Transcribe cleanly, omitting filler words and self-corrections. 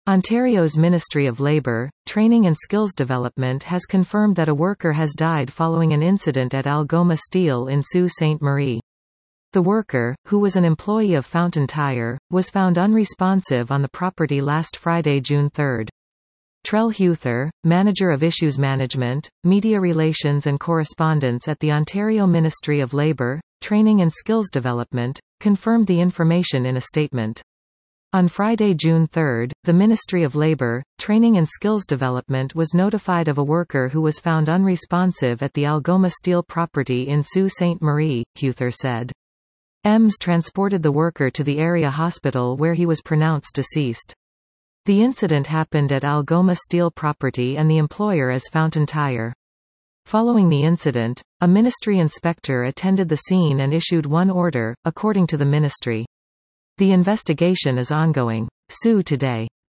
Ontario's Ministry of Labour, Training and Skills Development has confirmed that a worker has died following an incident at Algoma Steel in Sault Ste. Marie. The worker, who was an employee of Fountain Tire, was found unresponsive on the property last Friday, June 3. Trell Huther, Manager of Issues Management, Media Relations and Correspondence at the Ontario Ministry of Labour, Training and Skills Development, confirmed the information in a statement. On Friday, June 3, the Ministry of Labour, Training and Skills Development was notified of a worker who was found unresponsive at the Algoma Steel property in Sault Ste. Marie, Huther said. EMS transported the worker to the area hospital where he was pronounced deceased. The incident happened at Algoma Steel property and the employer is Fountain Tire. Following the incident, a ministry inspector attended the scene and issued one order, according to the ministry. The investigation is ongoing. Sue today.